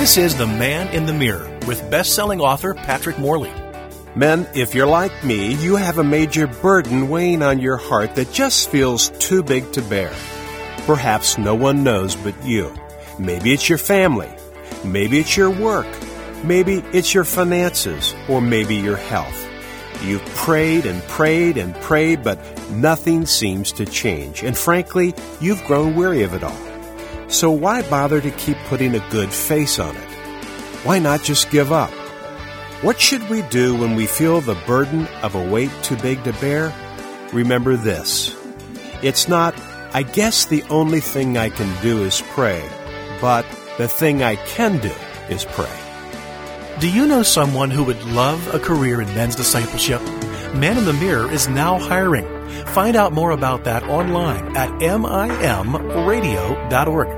This is The Man in the Mirror with best-selling author Patrick Morley. Men, if you're like me, you have a major burden weighing on your heart that just feels too big to bear. Perhaps no one knows but you. Maybe it's your family. Maybe it's your work. Maybe it's your finances, or maybe your health. You've prayed and prayed and prayed, but nothing seems to change. And frankly, you've grown weary of it all. So why bother to keep putting a good face on it? Why not just give up? What should we do when we feel the burden of a weight too big to bear? Remember this. It's not, I guess the only thing I can do is pray, but the thing I can do is pray. Do you know someone who would love a career in men's discipleship? Man in the Mirror is now hiring. Find out more about that online at mimradio.org.